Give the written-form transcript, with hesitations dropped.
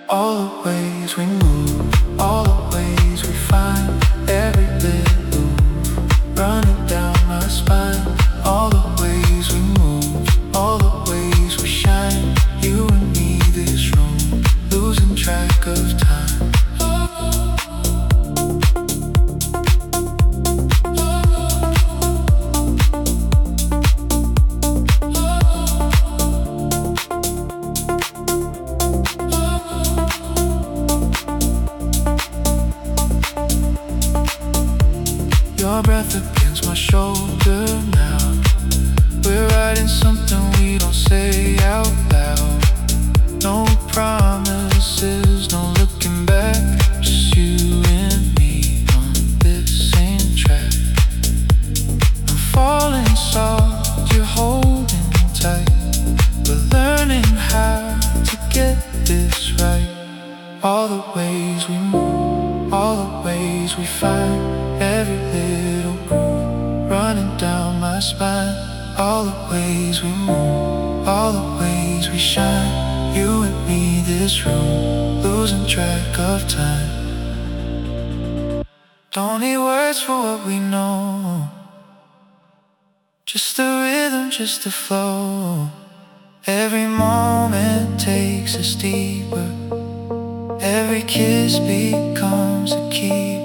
All the ways we move, all the ways we find, every little move running down my spine. All the ways we move, all the ways we shine. You and me, this room, losing track of time. Your breath against my shoulder now. We're writing something we don't say out loud. No promises, no looking back. Just you and me on this same track. I'm falling soft, you're holding tight. We're learning how to get this right. All the ways we move, all the ways we find, every little groove running down my spine. All the ways we move, all the ways we shine. You and me, this room, losing track of time. Don't need words for what we know, just the rhythm, just the flow. Every moment takes us deeper, every kiss becomes a key.